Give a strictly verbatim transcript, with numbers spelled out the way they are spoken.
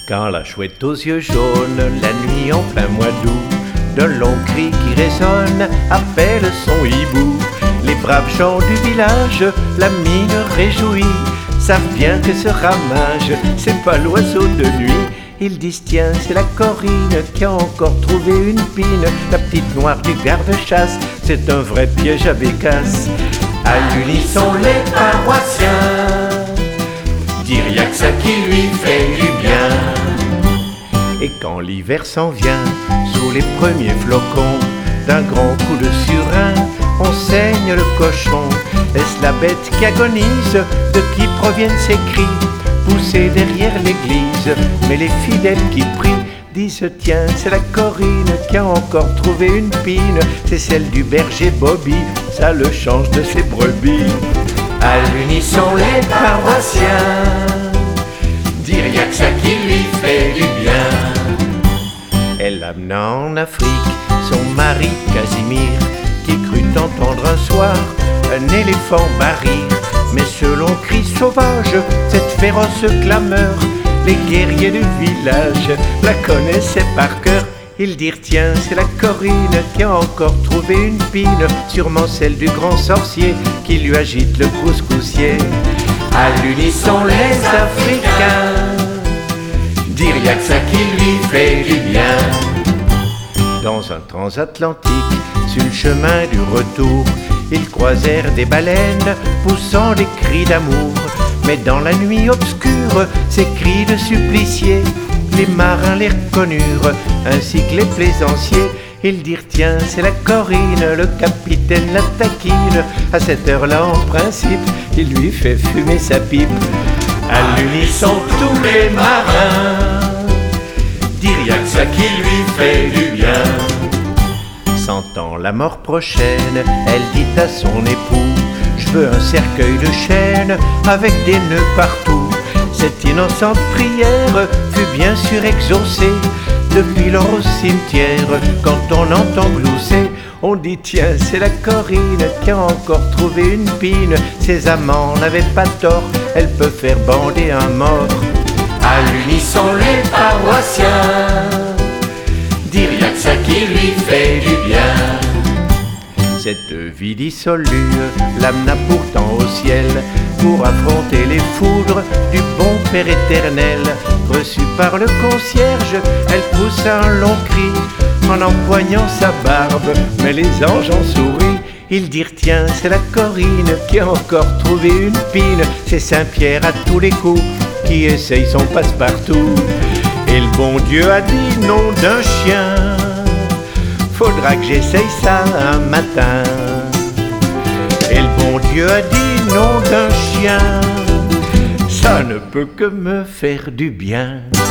Quand la chouette aux yeux jaunes, la nuit en plein mois d'août, d'un long cri qui résonne appelle son hibou. Les braves gens du village, la mine réjouie, savent bien que ce ramage, c'est pas l'oiseau de nuit. Ils disent tiens, c'est la Corinne qui a encore trouvé une pine. La petite noire du garde-chasse, c'est un vrai piège à bécasse. À l'unisson les paroissiens dire y'a que ça qui lui fait du bien. Et quand l'hiver s'en vient, sous les premiers flocons, d'un grand coup de surin, on saigne le cochon. Est-ce la bête qui agonise? De qui proviennent ces cris poussés derrière l'église? Mais les fidèles qui prient disent tiens, c'est la Corinne qui a encore trouvé une pine. C'est celle du berger Bobby, ça le change de ses brebis. À l'unisson les paroissiens dire y'a que ça qui lui fait du bien. Elle amena en Afrique son mari Casimir, qui crut entendre un soir un éléphant barrir. Mais selon cri sauvage, cette féroce clameur, les guerriers du village la connaissaient par cœur. Ils dirent tiens, c'est la Corinne qui a encore trouvé une pine, sûrement celle du grand sorcier qui lui agite le couscoussier. À l'unisson les Africains dire y'a que ça qui lui fait du bien. Dans un transatlantique, sur le chemin du retour, ils croisèrent des baleines poussant des cris d'amour. Mais dans la nuit obscure, ces cris de suppliciés, les marins les reconnurent, ainsi que les plaisanciers. Ils dirent tiens, c'est la Corinne, le capitaine la taquine. À cette heure-là, en principe, il lui fait fumer sa pipe. À l'unisson tous les marins dire y'a que ça qui lui fait du bien. Sentant la mort prochaine, elle dit à son époux je veux un cercueil de chêne avec des nœuds partout. Cette innocente prière fut bien sûr exaucée. Depuis lors au cimetière, quand on entend glousser, on dit tiens, c'est la Corinne qui a encore trouvé une pine. Ses amants n'avaient pas tort, elle peut faire bander un mort. À l'unisson les paroissiens dire y'a que ça qui lui fait du bien. Cette vie dissolue l'amena pourtant au ciel pour affronter les foudres du bon Père éternel. Reçue par le concierge, elle poussa un long cri en empoignant sa barbe, mais les anges en sourient. Ils dirent tiens, c'est la Corinne qui a encore trouvé une pine. C'est Saint-Pierre à tous les coups qui essaye son passe-partout. Et le bon Dieu a dit nom d'un chien, faudra que j'essaye ça un matin. Et le bon Dieu a dit nom d'un chien, ça ne peut que me faire du bien.